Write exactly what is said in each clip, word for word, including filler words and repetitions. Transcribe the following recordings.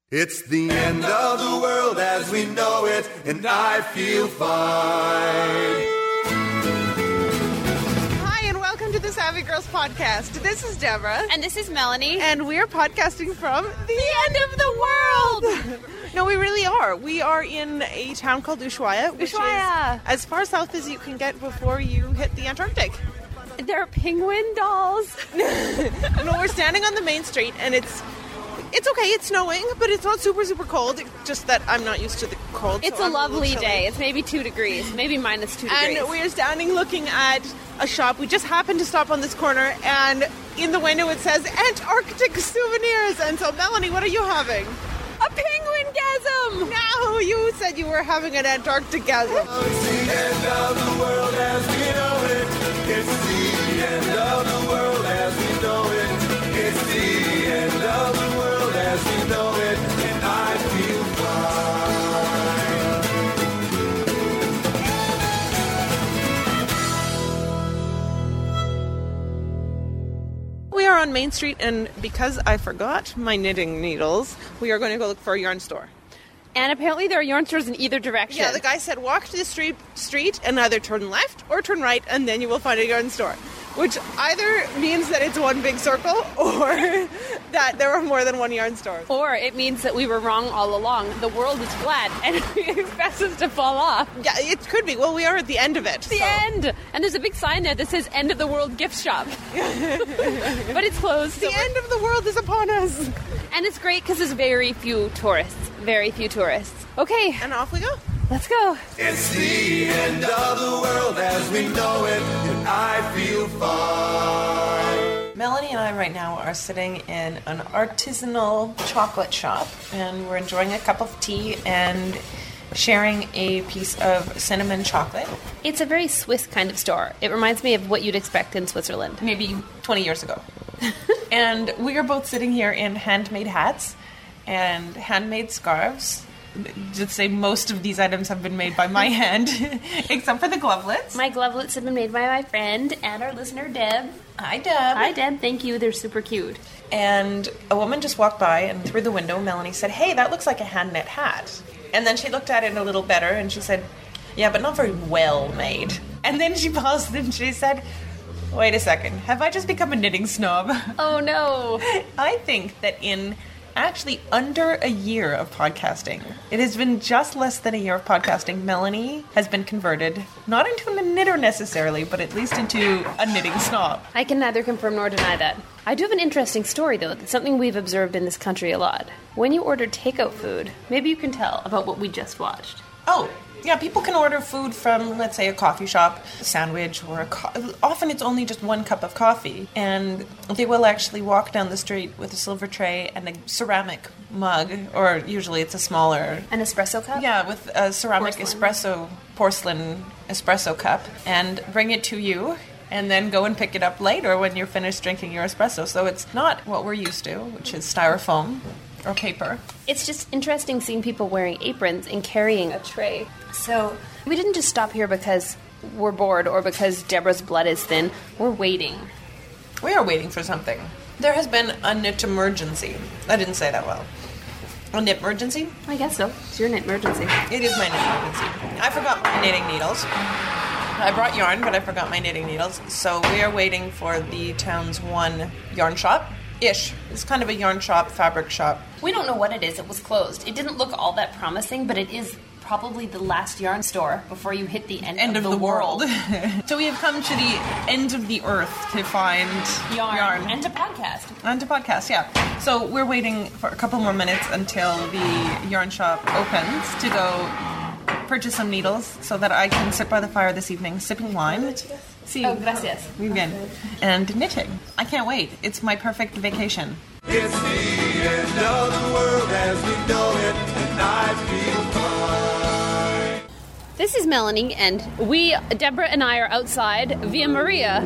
It's the end of the world as we know it, and I feel fine. Hi, and welcome to the Savvy Girls Podcast. This is Deborah. And this is Melanie. And we're podcasting from the, the end of the world. No, we really are. We are in a town called Ushuaia, which Ushuaia. is as far south as you can get before you hit the Antarctic. There are penguin dolls. No, we're standing on the main street, and it's it's okay. It's snowing, but it's not super, super cold. Just that I'm not used to the cold. It's so a I'm lovely a day. It's maybe two degrees, maybe minus two and degrees. And we're standing looking at a shop. We just happened to stop on this corner, and in the window it says Antarctic souvenirs. And so, Melanie, what are you having? A penguin-gasm! No, you said you were having an Antarctic-gasm. It's the end of the world as we know it. It's the end of the world as we know it. It's the end of the world as we know it, and I feel fine. We are on Main Street, and because I forgot my knitting needles, we are going to go look for a yarn store. And apparently there are yarn stores in either direction. Yeah, the guy said walk to the street, street and either turn left or turn right, and then you will find a yarn store. Which either means that it's one big circle or that there are more than one yarn store. Or it means that we were wrong all along. The world is flat and we expect us to fall off. Yeah, it could be. Well, we are at the end of it. The so. end! And there's a big sign there that says End of the World Gift Shop. But it's closed. The so end of the world is upon us. And it's great because there's very few tourists. Very few tourists. Okay. And off we go. Let's go. It's the end of the world as we know it, and I feel fine. Melanie and I right now are sitting in an artisanal chocolate shop, and we're enjoying a cup of tea and sharing a piece of cinnamon chocolate. It's a very Swiss kind of store. It reminds me of what you'd expect in Switzerland. Maybe twenty years ago. And we are both sitting here in handmade hats and handmade scarves. Just say most of these items have been made by my hand, except for the glovelets. My glovelets have been made by my friend and our listener, Deb. Hi, Deb. Hi, Deb. Thank you. They're super cute. And a woman just walked by, and through the window, Melanie said, "Hey, that looks like a hand-knit hat." And then she looked at it a little better, and she said, "Yeah, but not very well made." And then she paused, and she said, "Wait a second. Have I just become a knitting snob?" Oh, no. I think that in actually under a year of podcasting, it has been just less than a year of podcasting, Melanie has been converted, not into a knitter necessarily, but at least into a knitting snob. I can neither confirm nor deny that. I do have an interesting story, though. That's something we've observed in this country a lot. When you order takeout food, maybe you can tell about what we just watched. Oh, yeah, people can order food from, let's say, a coffee shop, a sandwich, or a co- often it's only just one cup of coffee, and they will actually walk down the street with a silver tray and a ceramic mug, or usually it's a smaller... An espresso cup? Yeah, with a ceramic Porcelain. espresso, porcelain espresso cup, and bring it to you, and then go and pick it up later when you're finished drinking your espresso. So it's not what we're used to, which is styrofoam or paper. It's just interesting seeing people wearing aprons and carrying a tray. So we didn't just stop here because we're bored or because Deborah's blood is thin. We're waiting. We are waiting for something. There has been a knit emergency. I didn't say that well. A knit emergency? I guess so. It's your knit emergency. It is my knit emergency. I forgot my knitting needles. I brought yarn, but I forgot my knitting needles. So we are waiting for the town's one yarn shop. Ish. It's kind of a yarn shop, fabric shop. We don't know what it is. It was closed. It didn't look all that promising, but it is probably the last yarn store before you hit the end, End of, of the, the world. So we have come to the end of the earth to find yarn. yarn. And to podcast. And to podcast, yeah. So we're waiting for a couple more minutes until the yarn shop opens to go purchase some needles so that I can sit by the fire this evening sipping wine. See, Oh, gracias. Muy bien. And knitting. I can't wait. It's my perfect vacation. It's the end of the world as we know it, and I feel fine. This is Melanie, and we, Deborah and I, are outside via Maria.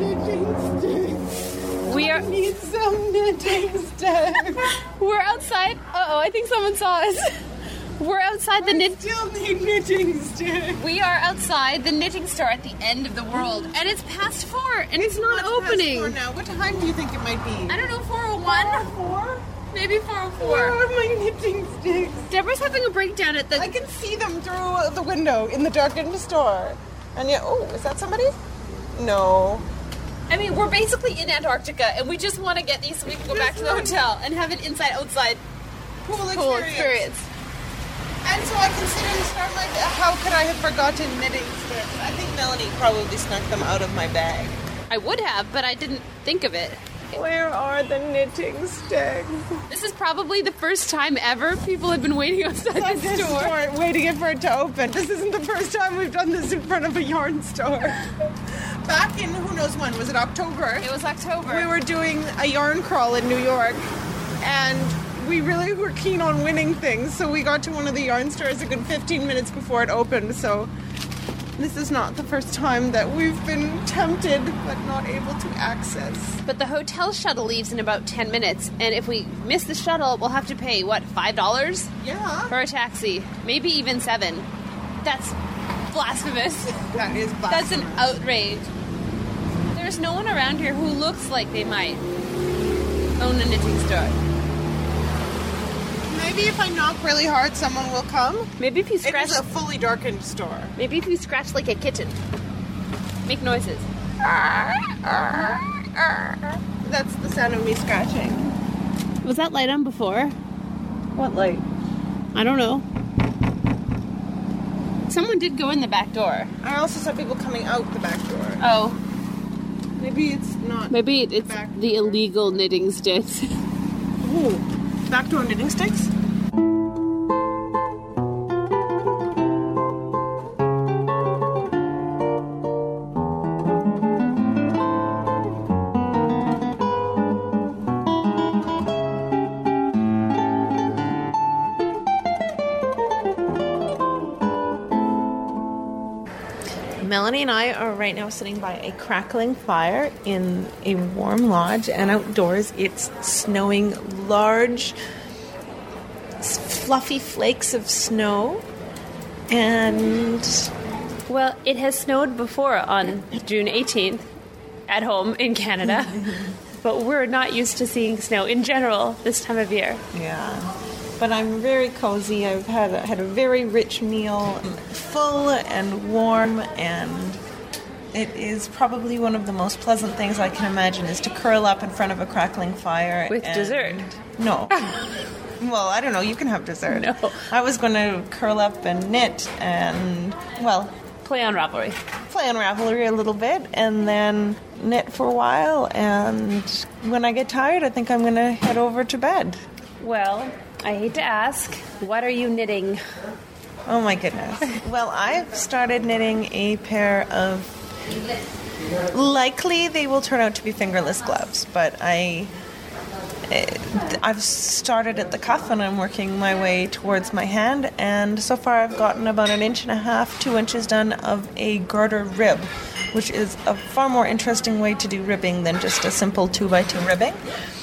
We are. Need some knitting sticks. We're outside. Uh oh, I think someone saw us. We're outside the knit. Still need knitting sticks. We are outside the knitting store at the end of the world, and it's past four, and it's, not Much opening. past four now. What time do you think it might be? I don't know, four oh one? Four? Maybe four oh Where four. are my knitting sticks? Deborah's having a breakdown at the... I can see them through the window in the darkened store. And yet, oh, is that somebody? No. I mean, we're basically in Antarctica, and we just want to get these so we can go back to the hotel and have an inside-outside Pool experience. pool experience. And so I consider this start my... How could I have forgotten knitting sticks? I think Melanie probably snuck them out of my bag. I would have, but I didn't think of it. Where are the knitting sticks? This is probably the first time ever people have been waiting outside Like the this store. store, waiting for it to open. This isn't the first time we've done this in front of a yarn store. Back in who knows when, was it October? It was October. We were doing a yarn crawl in New York, and we really were keen on winning things, so we got to one of the yarn stores a good fifteen minutes before it opened, so this is not the first time that we've been tempted but not able to access. But the hotel shuttle leaves in about ten minutes, and if we miss the shuttle, we'll have to pay, what, five dollars? Yeah. For a taxi. Maybe even seven. That's blasphemous. That is That's blasphemous. an outrage. There's no one around here who looks like they might own a knitting store. Maybe if I knock really hard, someone will come. Maybe if you It scratch... is a fully darkened store. Maybe if you scratch like a kitten. Make noises. That's the sound of me scratching. Was that light on before? What light? I don't know. Someone did go in the back door. I also saw people coming out the back door. Oh. Maybe it's not. Maybe it's back the door. illegal knitting sticks. Ooh, back door knitting sticks? Melanie and I are right now sitting by a crackling fire in a warm lodge, and outdoors it's snowing large, fluffy flakes of snow. And Well, it has snowed before on June eighteenth at home in Canada, but we're not used to seeing snow in general this time of year. yeah, but I'm very cozy. I've had had a very rich meal, full and warm, and it is probably one of the most pleasant things I can imagine is to curl up in front of a crackling fire. With and- dessert. No. Well, I don't know. You can have dessert. No. I was going to curl up and knit and, well, Play on Ravelry. play on Ravelry a little bit and then knit for a while. And when I get tired, I think I'm going to head over to bed. Well, I hate to ask, what are you knitting? Oh my goodness. Well, I've started knitting a pair of, likely they will turn out to be fingerless gloves, but I, eh, I've started at the cuff and I'm working my way towards my hand, and so far I've gotten about an inch and a half, two inches done of a garter rib, which is a far more interesting way to do ribbing than just a simple two by two ribbing.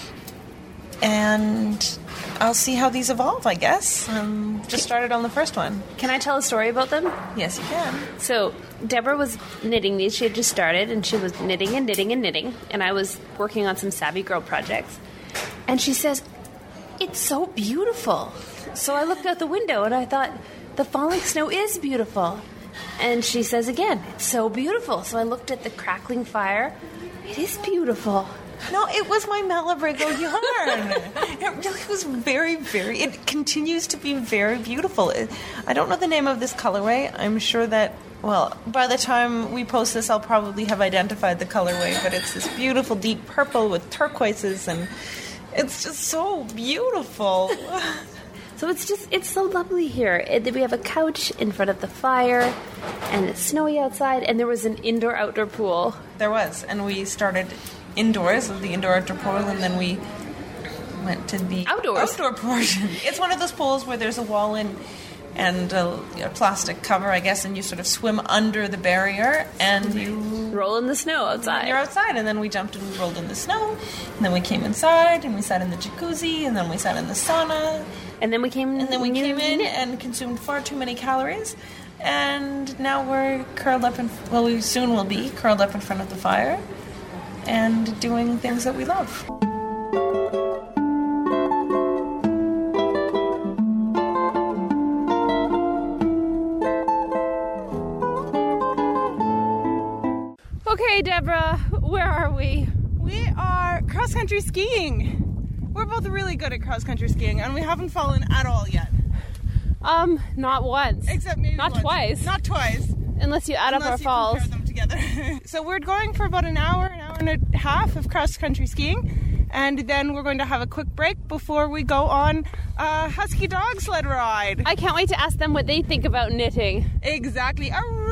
And I'll see how these evolve, I guess. Um, just started on the first one. Can I tell a story about them? Yes, you can. So, Deborah was knitting these. She had just started, and she was knitting and knitting and knitting. And I was working on some Savvy Girl projects. And she says, "It's so beautiful." So I looked out the window, and I thought, the falling snow is beautiful. And she says again, "It's so beautiful." So I looked at the crackling fire. It is beautiful. No, it was my Malabrigo yarn. It really was very, very, it continues to be very beautiful. It, I don't know the name of this colorway. I'm sure that, well, by the time we post this, I'll probably have identified the colorway, but it's this beautiful deep purple with turquoises, and it's just so beautiful. So it's just, it's so lovely here. It, we have a couch in front of the fire, and it's snowy outside, and there was an indoor-outdoor pool. There was, and we started indoors with the indoor-outdoor pool, and then we went to the Outdoors. outdoor portion. It's one of those pools where there's a wall in and a, a plastic cover, I guess, and you sort of swim under the barrier, and you Roll in the snow outside. you're outside. And then we jumped and we rolled in the snow, and then we came inside, and we sat in the jacuzzi, and then we sat in the sauna, And then we came and then we you came in knit. and consumed far too many calories. And now we're curled up in, well, we soon will be curled up in front of the fire and doing things that we love. Okay, Deborah, where are we? We are cross-country skiing. We're both really good at cross-country skiing, and we haven't fallen at all yet. Um, not once. Except maybe Not once. Twice. Not twice. Unless you add Unless up our you falls. compare them together. So we're going for about an hour, an hour and a half of cross-country skiing, and then we're going to have a quick break before we go on a husky dog sled ride. I can't wait to ask them what they think about knitting. Exactly.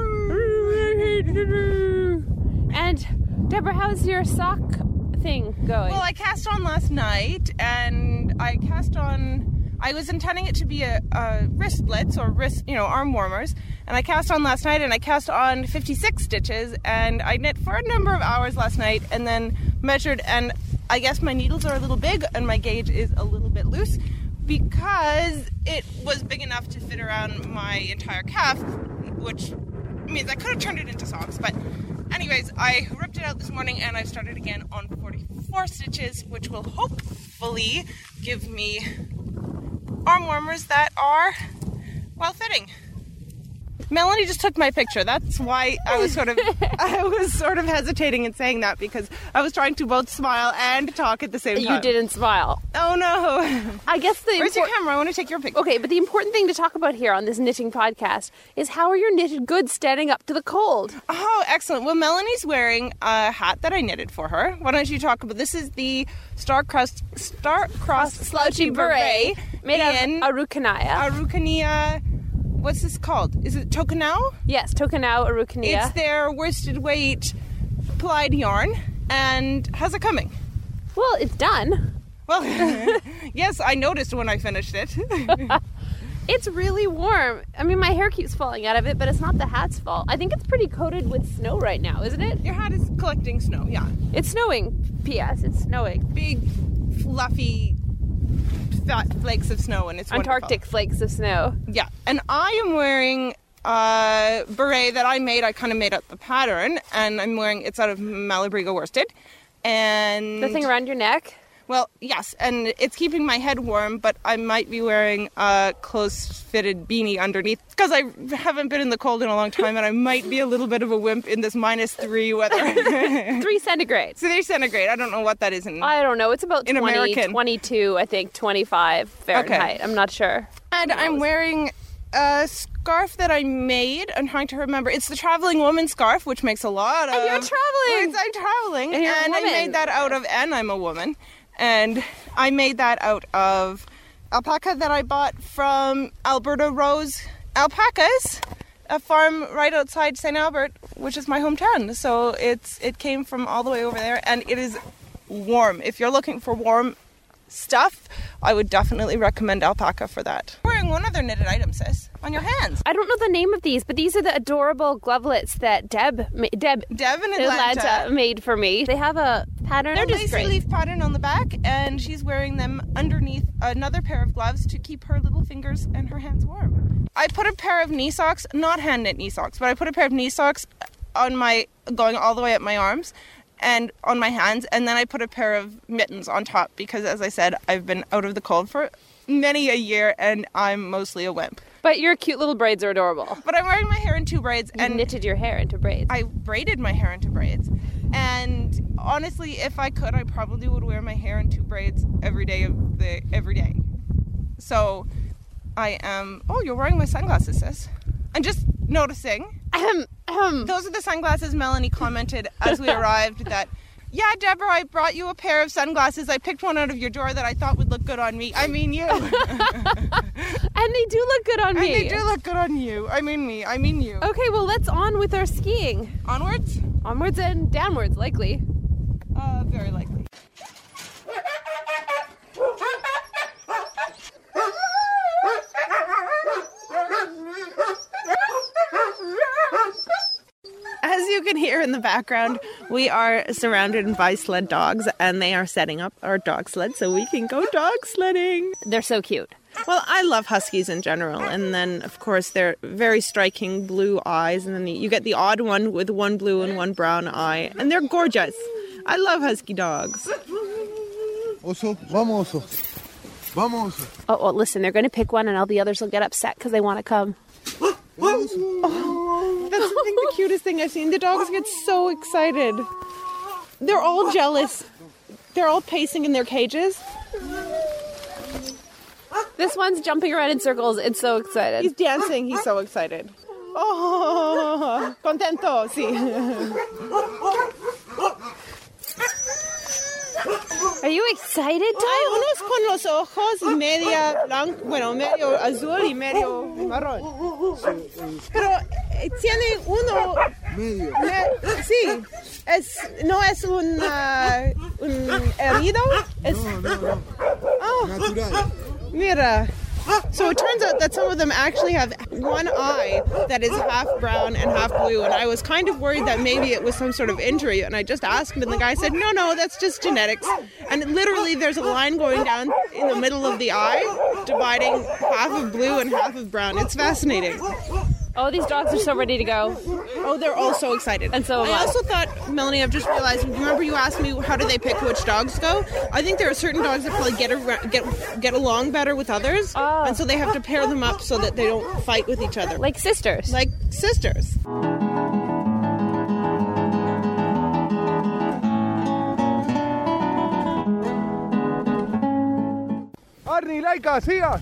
And Deborah, how's your sock thing going? Well, I cast on last night, and I cast on. I was intending it to be a, a wrist splits or wrist, you know, arm warmers, and I cast on last night, and I cast on fifty-six stitches, and I knit for a number of hours last night, and then measured, and I guess my needles are a little big, and my gauge is a little bit loose, because it was big enough to fit around my entire calf, which means I could have turned it into socks, but anyways, I ripped it out this morning, and I've started again on forty-four stitches, which will hopefully give me arm warmers that are well-fitting. Melanie just took my picture. That's why I was sort of I was sort of hesitating in saying that, because I was trying to both smile and talk at the same time. You didn't smile. Oh no. I guess the Where's your impor- camera? I want to take your picture. Okay, but the important thing to talk about here on this knitting podcast is how are your knitted goods standing up to the cold? Oh, excellent. Well, Melanie's wearing a hat that I knitted for her. Why don't you talk about this? Is the Star-Crossed Star-Crossed Slouchy Beret made in of Araucania. Araucania. What's this called? Is it Tokanao? Yes, Tokanao Araucania. It's their worsted weight plied yarn. And how's it coming? Well, it's done. Well, yes, I noticed when I finished it. It's really warm. I mean, my hair keeps falling out of it, but it's not the hat's fault. I think it's pretty coated with snow right now, isn't it? Your hat is collecting snow, yeah. It's snowing. P S. It's snowing. Big, fluffy, fat flakes of snow, and it's Antarctic wonderful. flakes of snow. Yeah, and I am wearing a beret that I made. I kind of made up the pattern, and I'm wearing, it's out of Malabrigo worsted. And The thing around your neck? well, yes, and it's keeping my head warm, but I might be wearing a close-fitted beanie underneath, because I haven't been in the cold in a long time, and I might be a little bit of a wimp in this minus three weather. Three centigrade. So they're centigrade. I don't know what that is in. I don't know. It's about In twenty, American. twenty-two, I think, twenty-five Fahrenheit. I'm not sure. And I'm wearing a scarf that I made. I'm trying to remember. It's the traveling woman scarf, which makes a lot of... And you're traveling. It's- I'm traveling. And you're a I woman. made that out of... And I'm a woman. And I made that out of alpaca that I bought from Alberta Rose Alpacas, a farm right outside Saint Albert, which is my hometown. So it's it came from all the way over there, and it is warm. If you're looking for warm stuff, I would definitely recommend alpaca for that. Wearing one other knitted item, sis, on your hands. I don't know the name of these, but these are the adorable glovelets that Deb, ma- Deb Deb in in Atlanta. Atlanta made for me. They have a pattern. They're just lacy great. leaf pattern on the back, and she's wearing them underneath another pair of gloves to keep her little fingers and her hands warm. I put a pair of knee socks, not hand knit knee socks, but I put a pair of knee socks on my, going all the way up my arms and on my hands, and then I put a pair of mittens on top because, as I said, I've been out of the cold for many a year, and I'm mostly a wimp. But your cute little braids are adorable. But I'm wearing my hair in two braids, You and knitted your hair into braids. I braided my hair into braids. And honestly, if I could, I probably would wear my hair in two braids every day of the every day. So I am. Oh, you're wearing my sunglasses, sis. I'm just noticing. Ahem, ahem. Those are the sunglasses Melanie commented as we arrived that. Yeah, Deborah, I brought you a pair of sunglasses. I picked one out of your drawer that I thought would look good on me. I mean you. And they do look good on And me. they do look good on you. I mean me. I mean you. Okay, well, let's on with our skiing. Onwards? Onwards and downwards, likely. Uh, very likely. As you can hear in the background, we are surrounded by sled dogs, and they are setting up our dog sled so we can go dog sledding. They're so cute. Well, I love huskies in general, and then, of course, they're very striking blue eyes, and then you get the odd one with one blue and one brown eye, and they're gorgeous. I love husky dogs. Oso, vamos, oso. Vamos, oso. Oh, well, listen, they're going to pick one and all the others will get upset because they want to come. Oh, that's I think the cutest thing I've seen. The dogs get so excited. They're all jealous. They're all pacing in their cages. This one's jumping around in circles. It's so excited. He's dancing. He's so excited. Oh, contento, sí. Are you excited, Tom? Hay unos con los ojos y media blanco, bueno, medio azul y medio marrón. Pero eh, tiene uno... Medio. me- sí, es, no es un, uh, un herido. Es, No, no, no. oh, Natural. mira. So it turns out that some of them actually have one eye that is half brown and half blue, and I was kind of worried that maybe it was some sort of injury, and I just asked, and the guy said, no, no, that's just genetics. And literally there's a line going down in the middle of the eye, dividing half of blue and half of brown. It's fascinating. Oh, these dogs are so ready to go. Oh, they're all so excited. And so am I I. also thought, Melanie, I've just realized, remember you asked me how do they pick which dogs go? I think there are certain dogs that probably get ar- get get along better with others, Oh. and so they have to pair them up so that they don't fight with each other. Like sisters. Like sisters. Arnie, Laika, siga.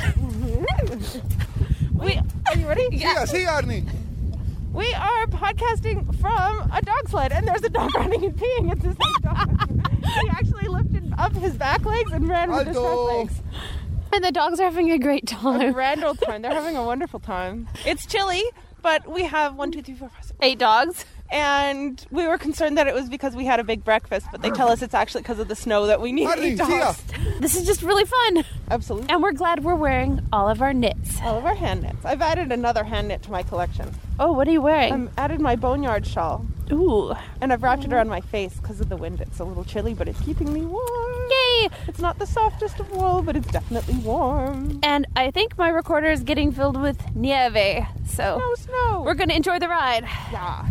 We, are you ready? Siga, siga, Arnie. We are podcasting from a dog sled, and there's a dog running and peeing. It's the same dog. He actually lifted up his back legs and ran with his front Alto. legs. And the dogs are having a great A time. grand old time. They're having a wonderful time. It's chilly, but we have one, two, three, four, five, six. Eight dogs. And we were concerned that it was because we had a big breakfast, but they tell us it's actually because of the snow that we need Arnie, eight dogs. siga. This is just really fun. Absolutely. And we're glad we're wearing all of our knits. All of our hand knits. I've added another hand knit to my collection. Oh, what are you wearing? I've added my boneyard shawl, Ooh. and I've wrapped it around my face because of the wind. It's a little chilly, but it's keeping me warm. Yay! It's not the softest of wool, but it's definitely warm. And I think my recorder is getting filled with nieve. So No snow. we're going to enjoy the ride. yeah.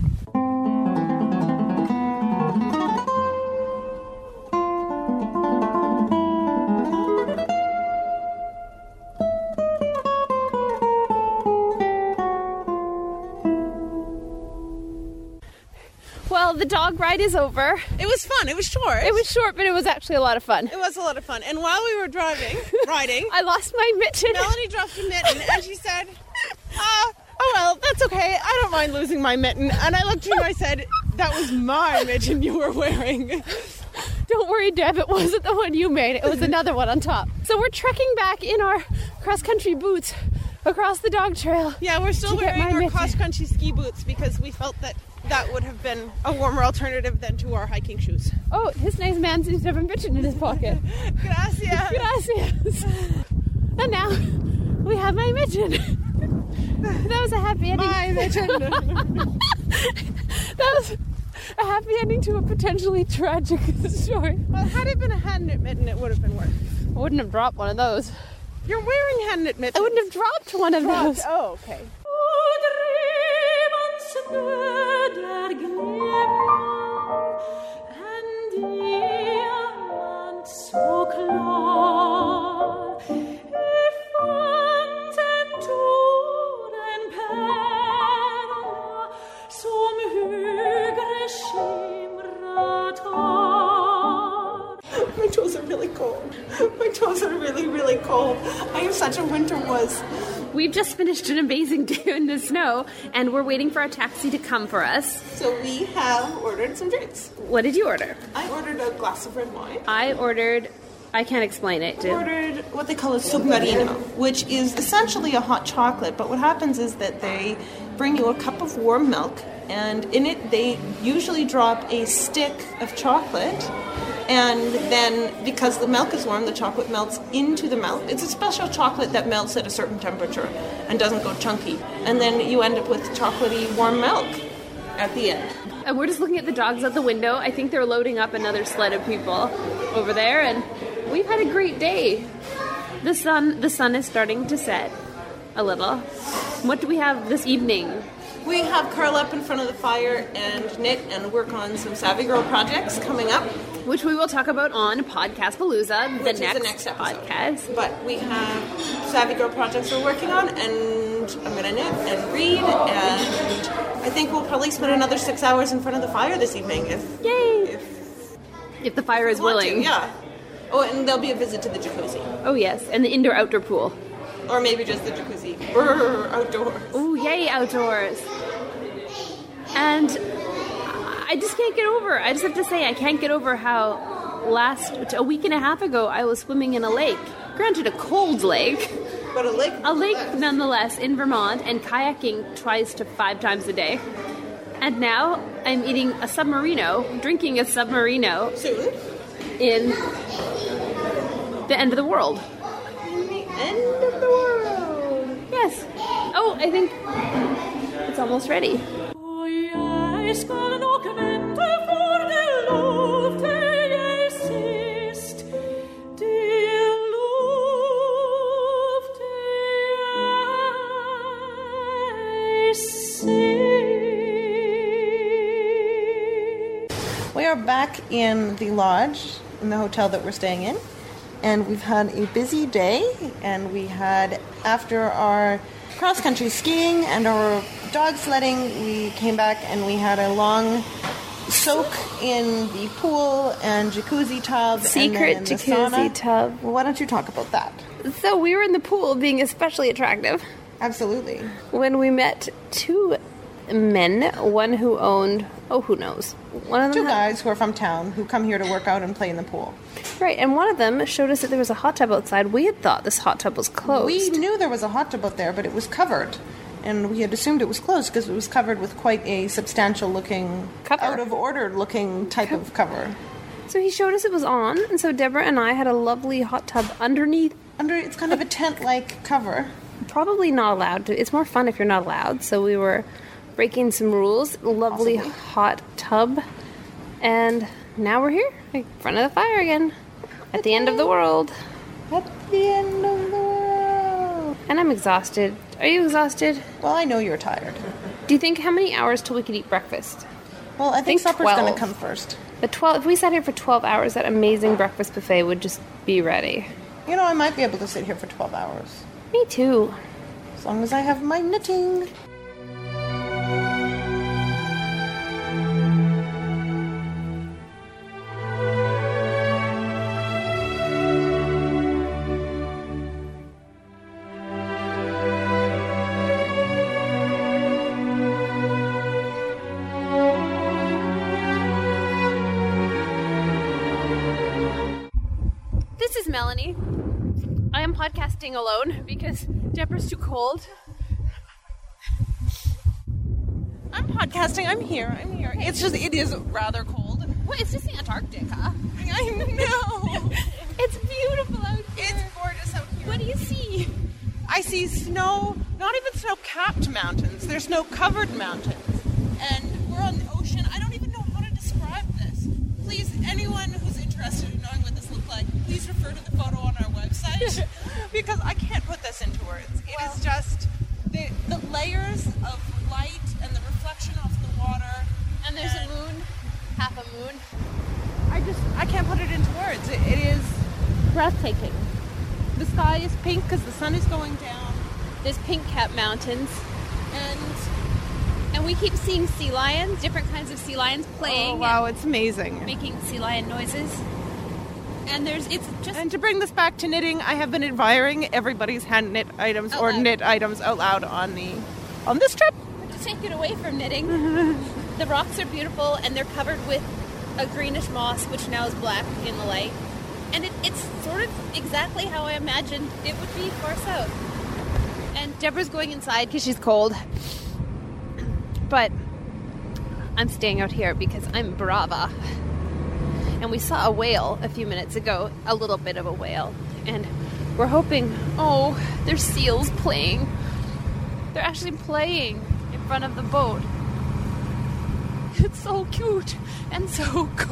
Well, the dog ride is over. It was fun. It was short. It was short, but it was actually a lot of fun. It was a lot of fun. And while we were driving, riding, I lost my mitten. Melanie dropped a mitten, and she said, uh, oh, well, that's okay. I don't mind losing my mitten. And I looked at her and I said, that was my mitten you were wearing. Don't worry, Deb, it wasn't the one you made. It was another one on top. So we're trekking back in our cross-country boots across the dog trail. Yeah, we're still To get wearing my our mitten. cross-country ski boots because we felt that that would have been a warmer alternative than to our hiking shoes. Oh, this nice man seems to have a mitten in his pocket. Gracias. Gracias. And now we have my mitten. That was a happy ending. My mitten. That was a happy ending to a potentially tragic story. Well, had it been a hand knit mitten, it would have been worse. I wouldn't have dropped one of those. You're wearing hand knit mittens. I wouldn't have dropped one of those. Oh, okay. Så klar, i fanten tåren pärla som högre skimrat har. My toes are really cold. My toes are really, really cold. I am such a winter wuss. We've just finished an amazing day in the snow, and we're waiting for our taxi to come for us. So we have ordered some drinks. What did you order? I ordered a glass of red wine. I ordered... I can't explain it. I Did. ordered what they call a submarino, which is essentially a hot chocolate, but what happens is that they bring you a cup of warm milk, and in it they usually drop a stick of chocolate, and then because the milk is warm, the chocolate melts into the milk. It's a special chocolate that melts at a certain temperature and doesn't go chunky, and then you end up with chocolatey warm milk at the end. And we're just looking at the dogs out the window. I think they're loading up another sled of people over there, and we've had a great day. The sun, the sun is starting to set a little. What do we have this evening? We have curl up in front of the fire and knit and work on some Savvy Girl projects coming up. which we will talk about on Podcastpalooza, the Which is next, the next episode. podcast. But we have Savvy Girl projects we're working on, and I'm going to knit and read, and I think we'll probably spend another six hours in front of the fire this evening if Yay! if If the fire is we want to, willing. yeah. Oh, and there'll be a visit to the jacuzzi, Oh, yes. And the indoor-outdoor pool. or maybe just the jacuzzi. Brr, outdoors. Oh, yay, outdoors. And I just can't get over, I just have to say, I can't get over how last, a week and a half ago, I was swimming in a lake. Granted, a cold lake. But a lake. A lake, nonetheless, in Vermont, and kayaking twice to five times a day. And now I'm eating a Submarino, drinking a Submarino Soon. in the end of the world. End of the world. Yes. Oh, I think it's almost ready. O jeg skal nok vente for det lovte jeg sist. Det lovte jeg sist. We are back in the lodge, in the hotel that we're staying in, and we've had a busy day, and we had, after our cross-country skiing and our dog sledding, we came back and we had a long soak in the pool and jacuzzi tub. Secret and then in the jacuzzi sauna. tub. Well, why don't you talk about that? So we were in the pool being especially attractive Absolutely. when we met two men, one who owned, oh, who knows? One of them Two had- guys who are from town who come here to work out and play in the pool. Right, and one of them showed us that there was a hot tub outside. We had thought this hot tub was closed. We knew there was a hot tub out there, but it was covered. And we had assumed it was closed because it was covered with quite a substantial looking, Cover. out of order looking type of cover. So he showed us it was on, and so Deborah and I had a lovely hot tub underneath. Under it's kind of a tent like cover. Probably not allowed to. It's more fun if you're not allowed. So we were breaking some rules. Lovely Possibly. hot tub. And now we're here, in front of the fire again. At the end of the world. At the end of the world. And I'm exhausted. Are you exhausted? Well, I know you're tired. Do you think how many hours till we could eat breakfast? Well, I think, think supper's going twelve. to come first. But twelve. If we sat here for twelve hours, that amazing breakfast buffet would just be ready. You know, I might be able to sit here for twelve hours. Me too. As long as I have my knitting. This is Melanie. I am podcasting alone because Deborah's too cold. I'm podcasting. I'm here. I'm here. It's just, it is rather cold. What? It's just the Antarctica. I know. It's beautiful out here. It's gorgeous out here. What do you see? I see snow, not even snow-capped mountains. They're snow-covered mountains. And we're on the ocean. I don't even know how to describe this. Please, anyone who's interested in knowing what this looks like, please refer to the photo on our website. Because I can't put this into words. It Well- is just the, the layers of light and the reflection off the water. And there's a moon, half a moon. I just, I can't put it into words. It, it is Breathtaking. The sky is pink because the sun is going down, There's pink-capped mountains. and And we keep seeing sea lions, different kinds of sea lions playing oh wow, it's amazing. and making sea lion noises. And there's, it's just, And to bring this back to knitting, I have been admiring everybody's hand knit items Out or loud. knit items out loud on the on this trip. to take it away from knitting. The rocks are beautiful and they're covered with a greenish moss, which now is black in the light. And it, it's sort of exactly how I imagined it would be far south. And Deborah's going inside because she's cold. But I'm staying out here because I'm brava. And we saw a whale a few minutes ago, a little bit of a whale. And we're hoping, oh, there's seals playing. They're actually playing in front of the boat. It's so cute and so cool.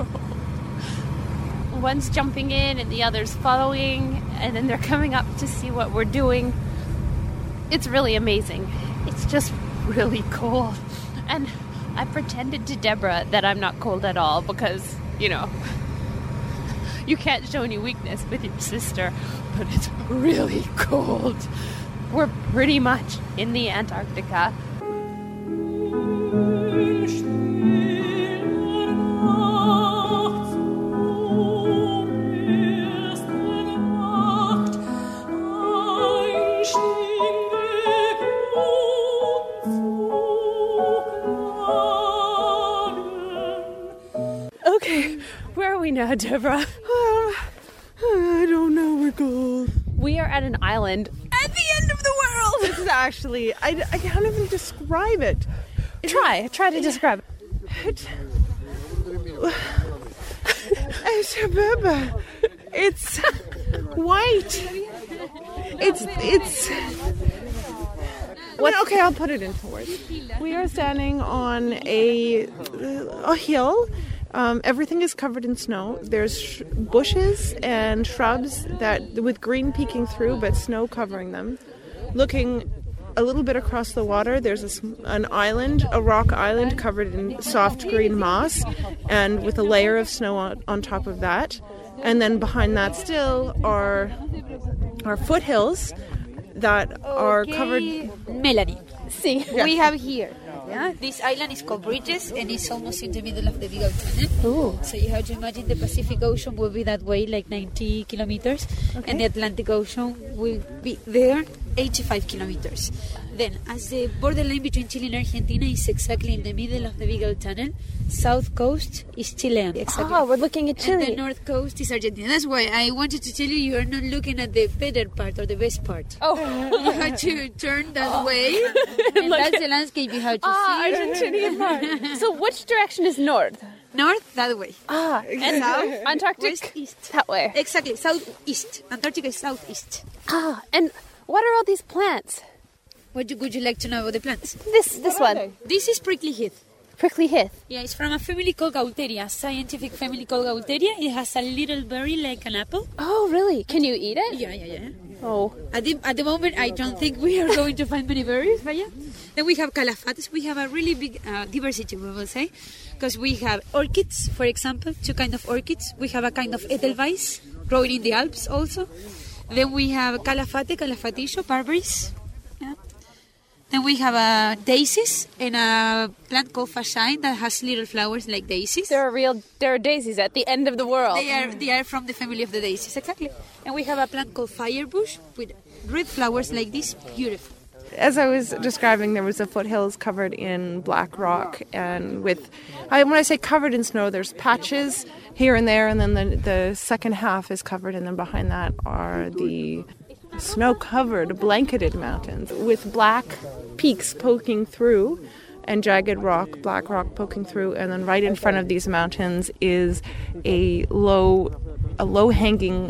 One's jumping in and the other's following, and then they're coming up to see what we're doing. It's really amazing. It's just really cold. And I pretended to Deborah that I'm not cold at all because, you know, you can't show any weakness with your sister, but it's really cold. We're pretty much in the Antarctica. Okay, where are we now, Deborah? Um, I don't know, we're cold. We are at an island at the end of the world. This is actually, I, I can't even describe it. It Try, is, try to describe it. It's, it's white. It's, it's... What? Okay, I'll put it into words. We are standing on a, a hill. Um, everything is covered in snow. There's sh- bushes and shrubs that with green peeking through, but snow covering them. Looking a little bit across the water, there's a, an island, a rock island covered in soft green moss, and with a layer of snow on, on top of that. And then behind that still are are foothills that are okay. covered. Melanie, See, Yeah. we have here. Yeah, this island is called Bridges, and it's almost in the middle of the Beagle Tunnel. Ooh. So you have to imagine the Pacific Ocean will be that way, like ninety kilometers, Okay. and the Atlantic Ocean will be there, eighty-five kilometers. Then, as the borderline between Chile and Argentina is exactly in the middle of the Beagle Tunnel, south coast is Chilean. Exactly. Oh, we're looking at And the Chile. north coast is Argentina. That's why I wanted to tell you you are not looking at the better part or the best part. Oh, You have to turn that way, and that's the landscape you have to ah, see. Argentinian part. So which direction is north? North, that way. Ah, and South, Antarctic west, east. that way. Exactly, southeast. Antarctica is southeast. Ah, and what are all these plants? What would you like to know about the plants? This this one, This is prickly heath. prickly heath. Yeah, it's from a family called Gaulteria, a scientific family called Gaulteria. It has a little berry like an apple. Oh, really? Can you eat it? Yeah, yeah, yeah. Oh, At the, at the moment, I don't think we are going to find many berries, but yeah. Then we have calafates. We have a really big uh, diversity, we will say, because we have orchids, for example, two kind of orchids. We have a kind of Edelweiss growing in the Alps also. Then we have calafate, calafatillo, barberries. Yeah. Then we have uh, daisies and a plant called fashine that has little flowers like daisies. there are real there are daisies at the end of the world. They are they are from the family of the daisies, exactly. And we have a plant called firebush with red flowers like this, beautiful. As I was describing, there was a foothills covered in black rock, and with, I, when I say covered in snow, there's patches here and there, and then the, the second half is covered, and then behind that are the snow-covered, blanketed mountains with black peaks poking through and jagged rock, black rock poking through, and then right in front of these mountains is a low, a low-hanging,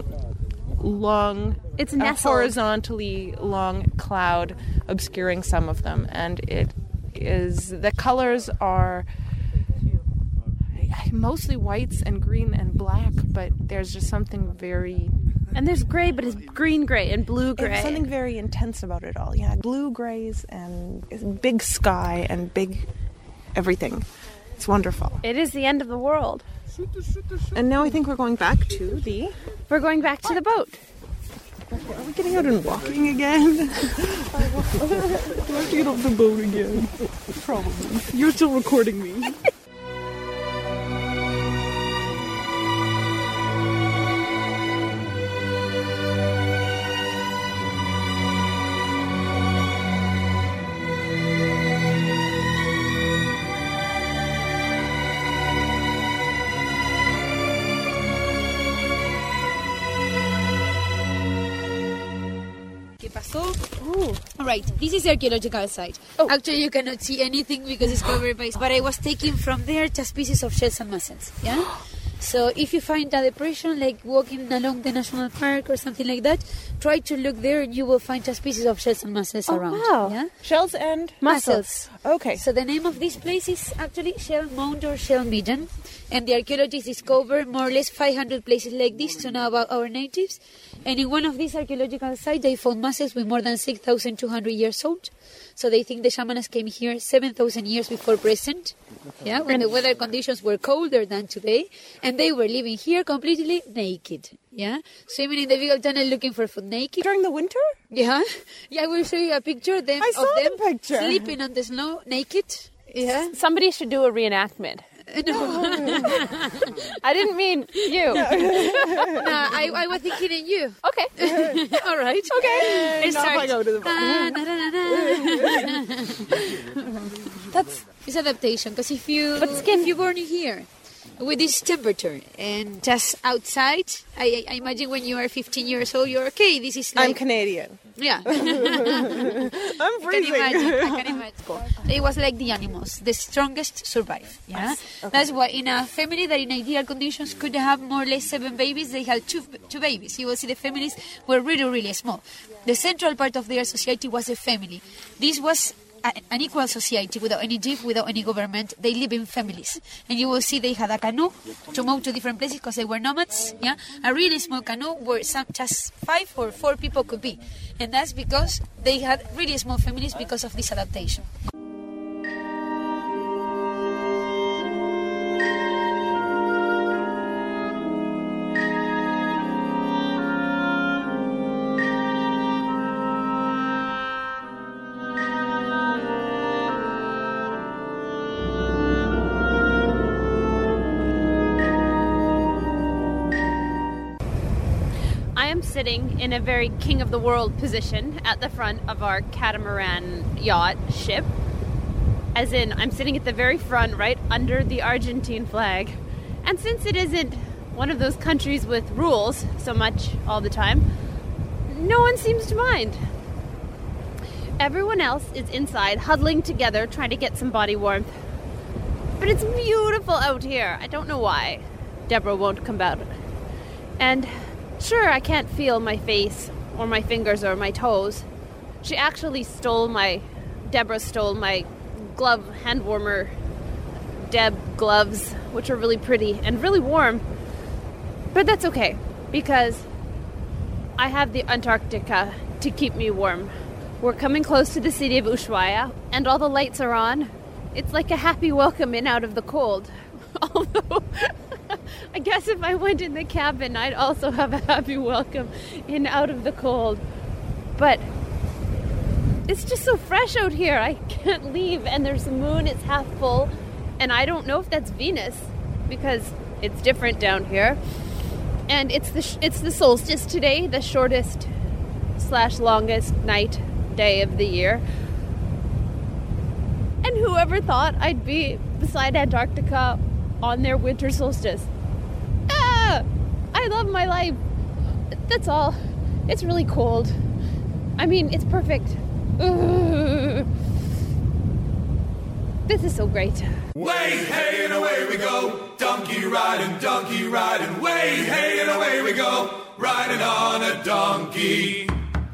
long, It's a nestled. horizontally long cloud obscuring some of them, and it is, the colors are mostly whites and green and black, but there's just something very And there's gray, but it's green gray and blue gray. There's something very intense about it all. Yeah, blue grays and big sky and big everything. It's wonderful. It is the end of the world. And now I think we're going back to the... We're going back to the boat. Are we getting out and walking again? Do I have to get off the boat again? Probably. You're still recording me. ¿Qué pasó? All right, this is the archaeological site. Oh. Actually, you cannot see anything because it's covered by... But I was taking from there just pieces of shells and mussels, yeah? So if you find a depression, like walking along the national park or something like that, try to look there and you will find just pieces of shells and mussels Oh, around. wow. Yeah? Shells and... Mussels. Okay. So the name of this place is actually Shell Mound or Shell Midden, and the archaeologists discovered more or less five hundred places like this to know about our natives, And in one of these archaeological sites, they found masses with more than six thousand two hundred years old. So they think the shamans came here seven thousand years before present, yeah, when the weather conditions were colder than today. And they were living here completely naked, yeah, swimming in the Beagle Tunnel looking for food naked. During the winter? Yeah, yeah, I will show you a picture of them, I saw of them the picture. sleeping on the snow naked. Yeah. Somebody should do a reenactment. No. I didn't mean you. No, I, I was thinking in you. Okay. All right. Okay. Let's Now start. if I go to the Ah, na, na, na, na. That's it's adaptation. Because if you But skin- if you're born here with this temperature and just outside, I, I imagine when you are fifteen years old, you're okay. This is I'm like Canadian. yeah. I'm I can freezing. imagine. I can imagine. It was like the animals. The strongest survive. Yeah. That's why in a family that in ideal conditions could have more or less seven babies, they had two two babies. You will see the families were really, really small. The central part of their society was the family. This was a, an equal society without any chief, without any government. They live in families. And you will see they had a canoe to move to different places because they were nomads. Yeah. A really small canoe where some just five or four people could be. And that's because they had really small families because of this adaptation. I am sitting in a very king of the world position at the front of our catamaran yacht ship. As in, I'm sitting at the very front, right under the Argentine flag. And since it isn't one of those countries with rules so much all the time, no one seems to mind. Everyone else is inside, huddling together, trying to get some body warmth. But it's beautiful out here. I don't know why Deborah won't come out. And sure, I can't feel my face or my fingers or my toes. She actually stole my, Deborah stole my glove hand warmer, Deb gloves, which are really pretty and really warm. But that's okay, because I have the Antarctica to keep me warm. We're coming close to the city of Ushuaia, and all the lights are on. It's like a happy welcome in out of the cold. Although, I guess if I went in the cabin, I'd also have a happy welcome in out of the cold. But it's just so fresh out here. I can't leave, and there's the moon, it's half full, and I don't know if that's Venus, because it's different down here. And it's the sh- it's the solstice today, the shortest slash longest night day of the year. And whoever thought I'd be beside Antarctica on their winter solstice? Ah! I love my life. That's all. It's really cold. I mean, it's perfect. Ugh. This is so great. Way, hey, and away we go. Donkey riding, donkey riding. Way, hey, and away we go. Riding on a donkey.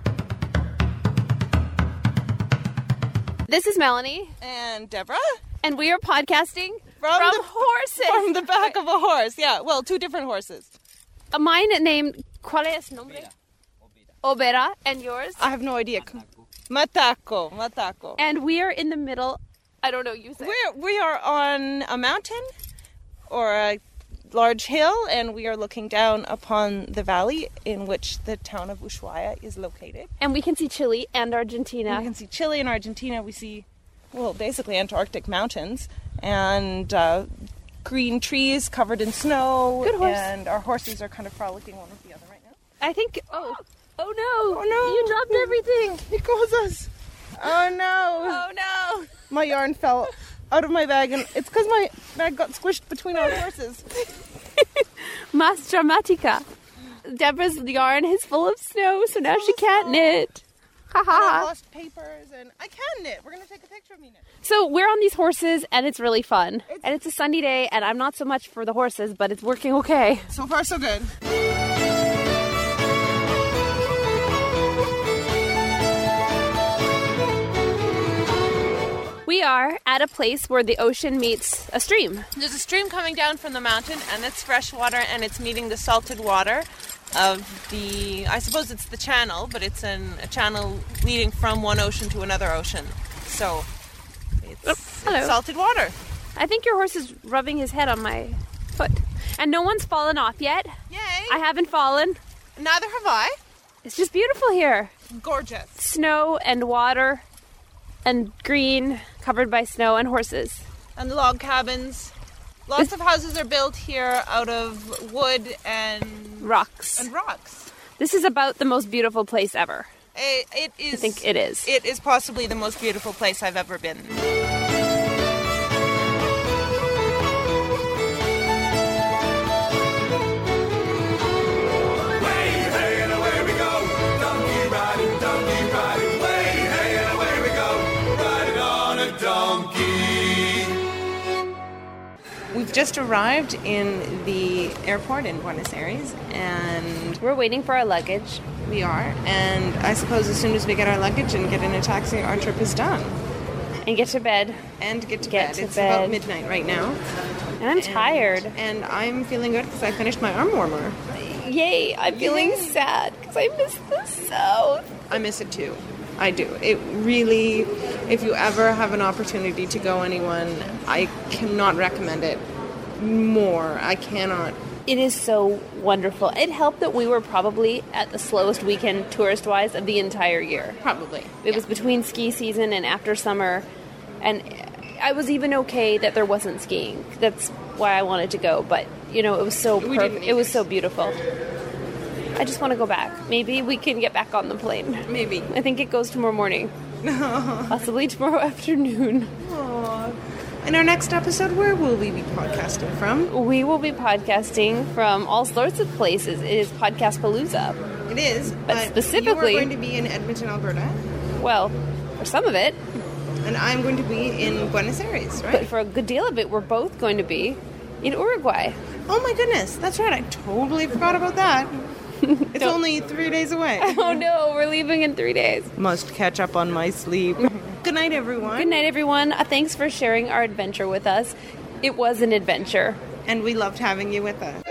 This is Melanie, And Deborah? and we are podcasting From from, the- horses. From the back of a horse. Yeah, well, two different horses. Uh, Mine named, ¿cuál es nombre? Obera, and yours? I have no idea. Mataco, Mataco. And we are in the middle, I don't know, you say. We're, we are on a mountain or a large hill, and we are looking down upon the valley in which the town of Ushuaia is located. And we can see Chile and Argentina. We can see Chile and Argentina. We see, well, basically Antarctic mountains and uh, green trees covered in snow. Good horse. And our horses are kind of frolicking one with the other right now. I think, oh, oh no. Oh, no. You dropped everything. It goes us. Oh no. Oh no. My yarn fell out of my bag, and it's because my bag got squished between our horses. Mas dramatica. Deborah's yarn is full of snow, so now she can't knit. Ha And I ha. lost papers, and I can knit. We're going to take a picture of me knit. So we're on these horses, and it's really fun. And it's a sunny day, and I'm not so much for the horses, but it's working okay. So far, so good. We are at a place where the ocean meets a stream. There's a stream coming down from the mountain, and it's fresh water, and it's meeting the salted water of the, I suppose it's the channel, but it's an, a channel leading from one ocean to another ocean. So it's, Oh, hello. it's salted water. I think your horse is rubbing his head on my foot. And no one's fallen off yet. Yay! I haven't fallen. Neither have I. It's just beautiful here. Gorgeous. Snow and water and green, covered by snow and horses. And log cabins. Lots of houses are built here out of wood and Rocks. and rocks. This is about the most beautiful place ever. It, it is. I think it is. It is possibly the most beautiful place I've ever been. Way, hey, and away we go. Donkey riding, donkey riding. Way, hey, and away we go. Riding on a donkey. We've just arrived in the airport in Buenos Aires, and We're waiting for our luggage. we are. And I suppose as soon as we get our luggage and get in a taxi, our trip is done. And get to bed. And get to Get bed. to it's bed. about midnight right now. And I'm tired. And I'm feeling good because I finished my arm warmer. Yay, I'm feeling sad because I miss the South. I miss it too. I do. It really, if you ever have an opportunity to go anyone, I cannot recommend it more. I cannot. It is so wonderful. It helped that we were probably at the slowest weekend tourist-wise of the entire year. Probably. It was between ski season and after summer, and I was even okay that there wasn't skiing. That's why I wanted to go, but you know, it was so We perfect. didn't It was either. so beautiful. I just want to go back. Maybe we can get back on the plane. Maybe. I think it goes tomorrow morning. Possibly tomorrow afternoon. Aww. In our next episode, where will we be podcasting from? We will be podcasting from all sorts of places. It is Podcast Palooza. It is, but, specifically- you are going to be in Edmonton, Alberta, Well, for some of it, and I'm going to be in Buenos Aires, but right? for a good deal of it, we're both going to be in Uruguay. Oh my goodness, that's right. I totally forgot about that. It's Don't- only three days away. Oh no, we're leaving in three days. Must catch up on my sleep. Good night, everyone. Good night, everyone. Uh, thanks for sharing our adventure with us. It was an adventure. And we loved having you with us.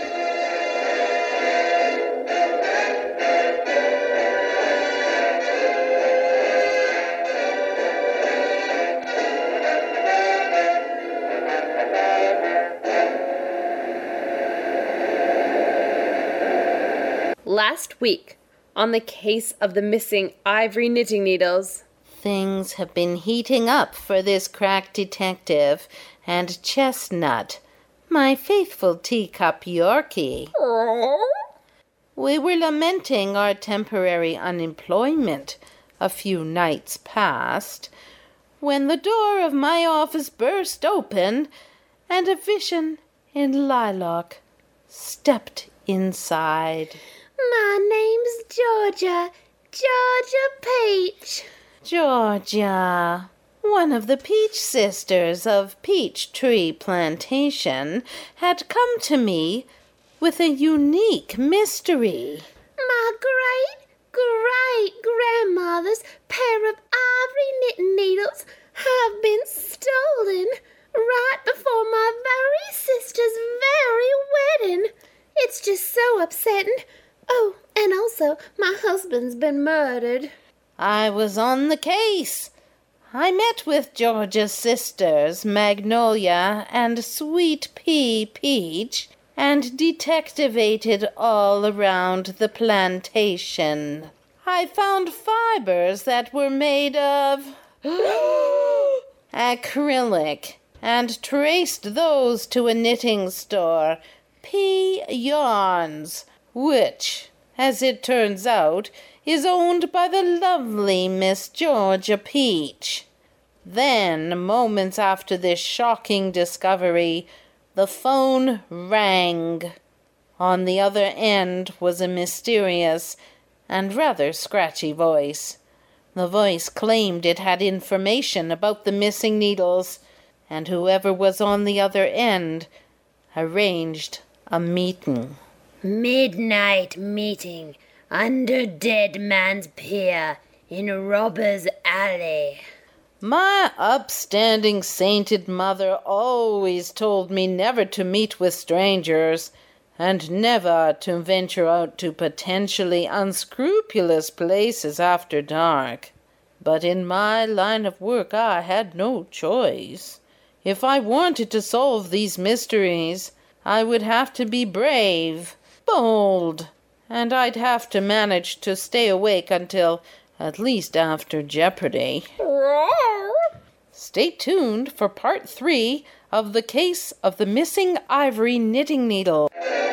Last week, on the case of the missing ivory knitting needles, Things have been heating up for this crack detective and Chestnut, my faithful teacup Yorkie. We were lamenting our temporary unemployment a few nights past when the door of my office burst open and a vision in lilac stepped inside. My name's Georgia. Georgia Peach. Georgia, one of the Peach sisters of Peach Tree Plantation, had come to me with a unique mystery. My great, great grandmother's pair of ivory knitting needles have been stolen right before my very sister's very wedding. It's just so upsetting. Oh, and also, my husband's been murdered. I was on the case. I met with Georgia's sisters, Magnolia and Sweet Pea Peach, and detectivated all around the plantation. I found fibers that were made of acrylic and traced those to a knitting store, Pea Yarns, which, as it turns out, is owned by the lovely Miss Georgia Peach. Then, moments after this shocking discovery, the phone rang. On the other end was a mysterious and rather scratchy voice. The voice claimed it had information about the missing needles, and whoever was on the other end arranged a meeting. Midnight meeting under Dead Man's Pier in Robber's Alley. My upstanding sainted mother always told me never to meet with strangers, and never to venture out to potentially unscrupulous places after dark. But in my line of work I had no choice. If I wanted to solve these mysteries, I would have to be brave, bold, and I'd have to manage to stay awake until at least after Jeopardy. Stay tuned for part three of The Case of the Missing Ivory Knitting Needle.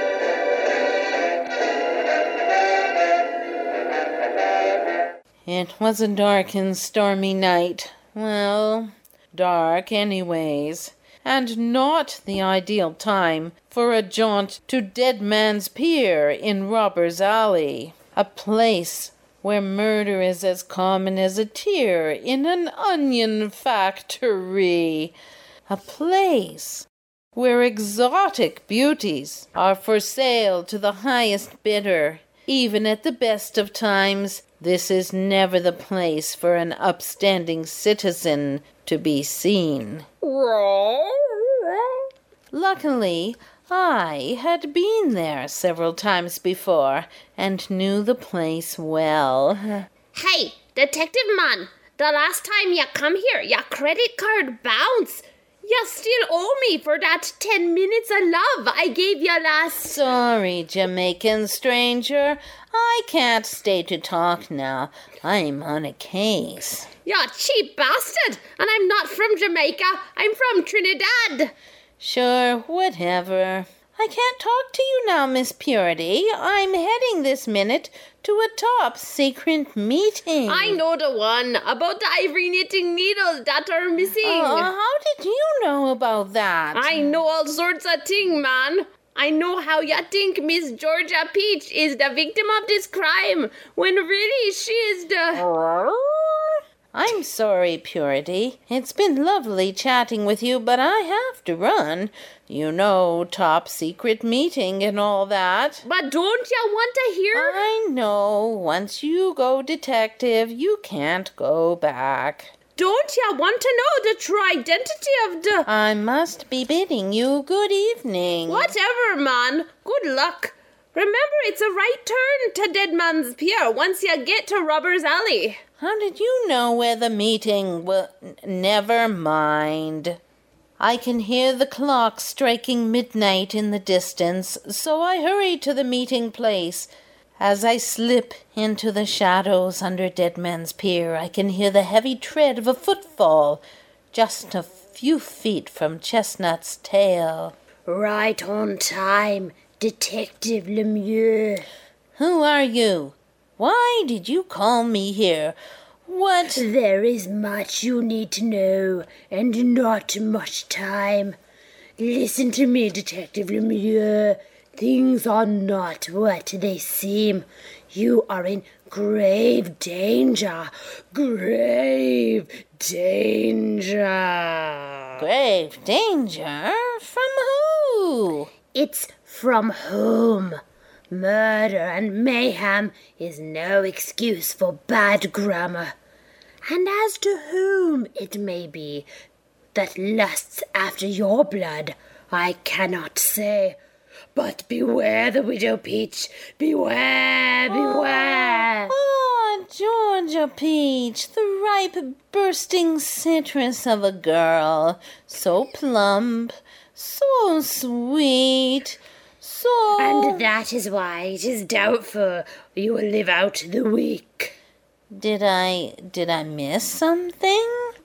It was a dark and stormy night. Well, dark anyways, and not the ideal time for a jaunt to Dead Man's Pier in Robbers Alley, a place where murder is as common as a tear in an onion factory, a place where exotic beauties are for sale to the highest bidder. Even at the best of times, this is never the place for an upstanding citizen to be seen. Luckily, I had been there several times before and knew the place well. Hey, detective man, the last time you come here, your credit card bounced. You still owe me for that ten minutes of love I gave you last... Sorry, Jamaican stranger. I can't stay to talk now. I'm on a case. You cheap bastard! And I'm not from Jamaica. I'm from Trinidad. Sure, whatever. I can't talk to you now, Miss Purity. I'm heading this minute to a top secret meeting. I know the one about the ivory knitting needles that are missing. Uh, how did you know about that? I know all sorts of things, man. I know how you think Miss Georgia Peach is the victim of this crime, when really she is the... I'm sorry, Purity. It's been lovely chatting with you, but I have to run. You know, top secret meeting and all that. But don't you want to hear? I know. Once you go detective, you can't go back. Don't you want to know the true identity of the... I must be bidding you good evening. Whatever, man. Good luck. Remember, it's a right turn to Dead Man's Pier once you get to Robbers Alley. How did you know where the meeting was? Never mind. I can hear the clock striking midnight in the distance, so I hurry to the meeting place. As I slip into the shadows under Dead Man's Pier, I can hear the heavy tread of a footfall just a few feet from Chestnut's tail. Right on time, Detective Lemieux. Who are you? Why did you call me here? What? There is much you need to know, and not much time. Listen to me, Detective Lemieux. Things are not what they seem. You are in grave danger. Grave danger. Grave danger? From who? It's from whom? Murder and mayhem is no excuse for bad grammar. And as to whom it may be that lusts after your blood, I cannot say. But beware the Widow Peach. Beware, beware. Oh, Georgia Peach, the ripe, bursting citrus of a girl. So plump, so sweet. So... And that is why it is doubtful you will live out the week. Did I... did I miss something?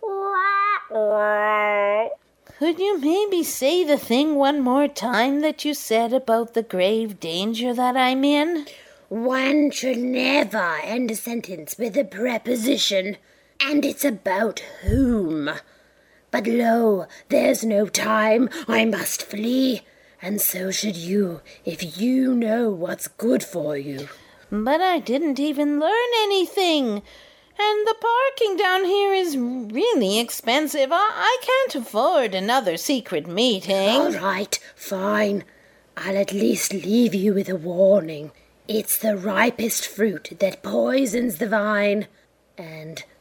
Could you maybe say the thing one more time that you said about the grave danger that I'm in? One should never end a sentence with a preposition, and it's about whom. But lo, there's no time, I must flee. And so should you, if you know what's good for you. But I didn't even learn anything. And the parking down here is really expensive. I, I can't afford another secret meeting. All right, fine. I'll at least leave you with a warning. It's the ripest fruit that poisons the vine. And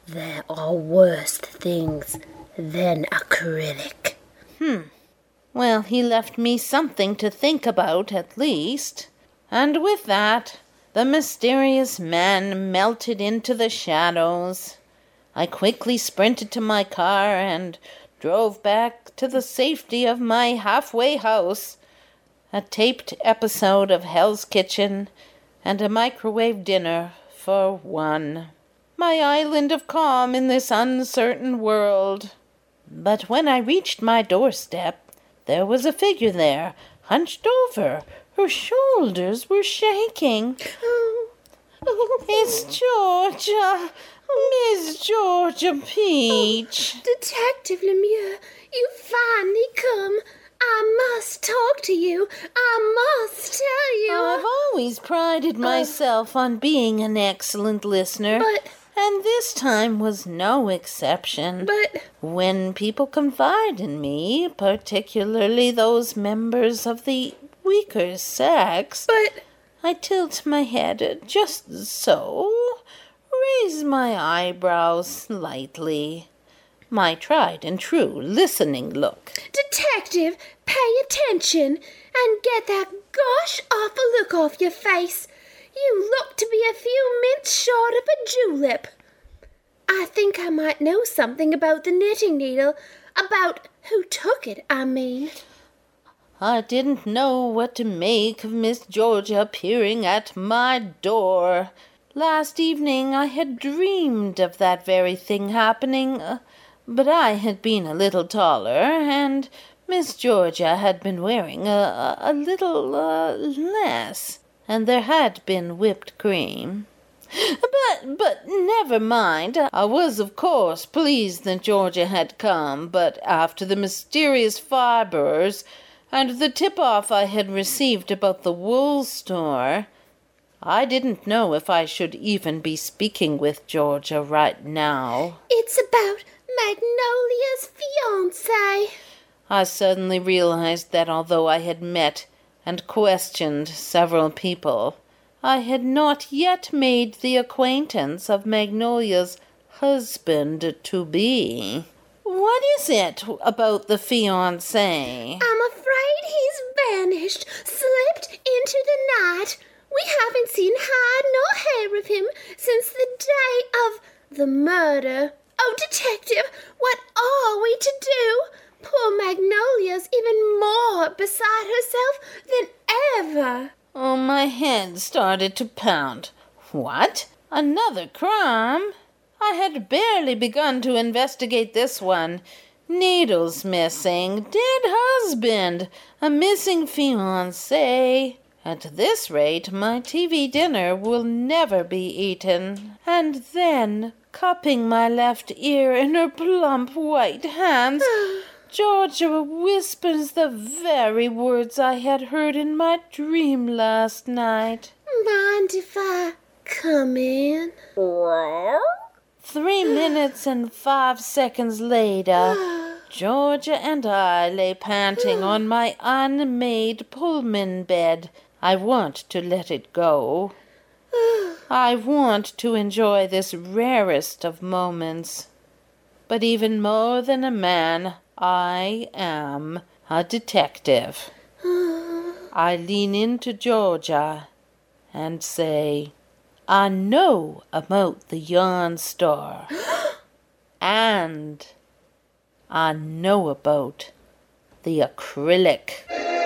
There are worse things than acrylic. Hmm. Well, he left me something to think about, at least. And with that, the mysterious man melted into the shadows. I quickly sprinted to my car and drove back to the safety of my halfway house. A taped episode of Hell's Kitchen and a microwave dinner for one. My island of calm in this uncertain world. But when I reached my doorstep, there was a figure there, hunched over. Her shoulders were shaking. Oh, oh, It's Georgia, Miss Georgia Peach. Detective Lemieux, you finally come. I must talk to you. I must tell you. I've always prided myself on being an excellent listener. But- And this time was no exception. But... When people confide in me, particularly those members of the weaker sex, But... I tilt my head just so, raise my eyebrows slightly. My tried and true listening look. Detective, pay attention and get that gosh awful look off your face. You look to be a few mints short of a julep. I think I might know something about the knitting needle. About who took it, I mean. I didn't know what to make of Miss Georgia appearing at my door. Last evening I had dreamed of that very thing happening, uh, but I had been a little taller, and Miss Georgia had been wearing a, a, a little uh, less, and there had been whipped cream. But, but never mind. I was, of course, pleased that Georgia had come, but after the mysterious fibers and the tip-off I had received about the wool store, I didn't know if I should even be speaking with Georgia right now. It's about Magnolia's fiancé. I suddenly realized that although I had met and questioned several people, I had not yet made the acquaintance of Magnolia's husband-to-be. What is it about the fiancé? I'm afraid he's vanished, slipped into the night. We haven't seen hide nor hair of him since the day of the murder. Oh, Detective, what are we to do? Poor Magnolia's even more beside herself than ever. Oh, my head started to pound. What? Another crime? I had barely begun to investigate this one. Needles missing, dead husband, a missing fiancé. At this rate, my T V dinner will never be eaten. And then, cupping my left ear in her plump white hands, Georgia whispers the very words I had heard in my dream last night. Mind if I come in? Three minutes and five seconds later, Georgia and I lay panting on my unmade Pullman bed. I want to let it go. I want to enjoy this rarest of moments. But even more than a man, I am a detective. I lean into Georgia and say, I know about the yarn store. And I know about the acrylic.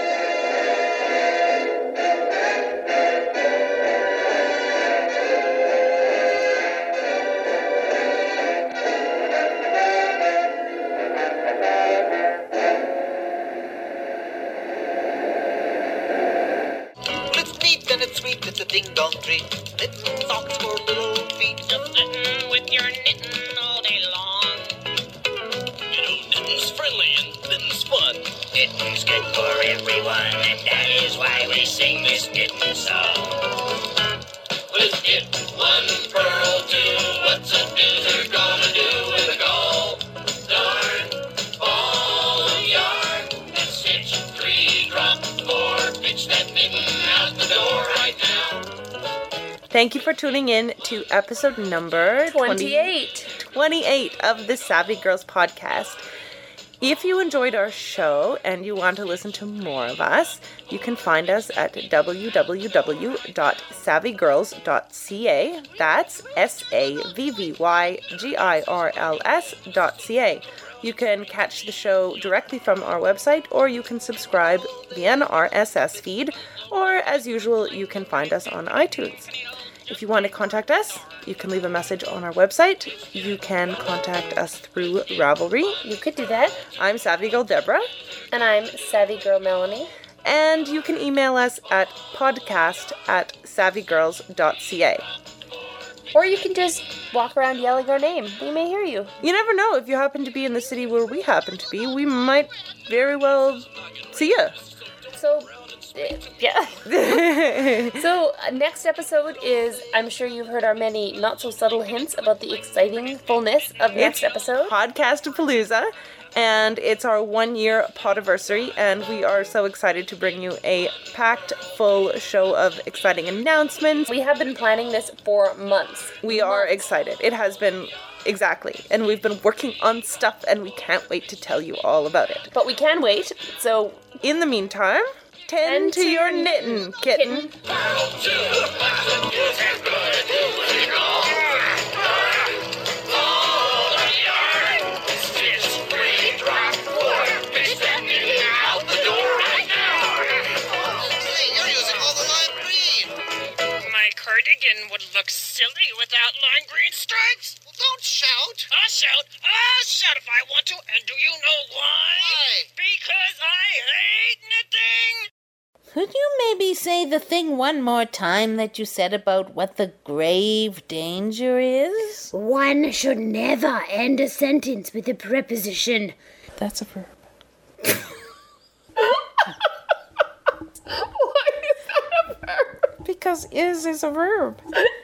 Sweet, it's a ding-dong treat. Knitting socks for little feet. Just knitting with your knitting all day long. You know, knitting's friendly and knitting's fun. Knitting's good for everyone, and that is why we sing this knitting song. Let's knit one purl, two. What's a doozer gonna do with a gall? Darn, ball of yarn, and stitch three, drop four, pitch that knitting out the door right now. Thank you for tuning in to episode number twenty-eight. twenty-eight of the Savvy Girls podcast. If you enjoyed our show and you want to listen to more of us, you can find us at w w w dot savvy girls dot c a. That's S A V V Y G I R L S dot C A. You can catch the show directly from our website, or you can subscribe via an R S S feed, or as usual, you can find us on iTunes. If you want to contact us, you can leave a message on our website. You can contact us through Ravelry. You could do that. I'm Savvy Girl Deborah. And I'm Savvy Girl Melanie. And you can email us at podcast at savvy girls dot c a. Or you can just walk around yelling our name. We may hear you. You never know. If you happen to be in the city where we happen to be, we might very well see you. So... Yeah. So, uh, next episode is, I'm sure you've heard our many not-so-subtle hints about the exciting fullness of next It's episode. Podcastapalooza, and it's our one-year podiversary, and we are so excited to bring you a packed, full show of exciting announcements. We have been planning this for months. We are excited. It has been... Exactly. And we've been working on stuff, and we can't wait to tell you all about it. But we can wait, so... In the meantime... Tend to your knitting, kitten. Cardigan would look silly without lime green stripes. Well, don't shout. I'll shout. I'll shout if I want to. And do you know why? Why? Because I hate knitting. Could you maybe say the thing one more time that you said about what the grave danger is? One should never end a sentence with a preposition. That's a verb. Why is that a verb? Because is is a verb.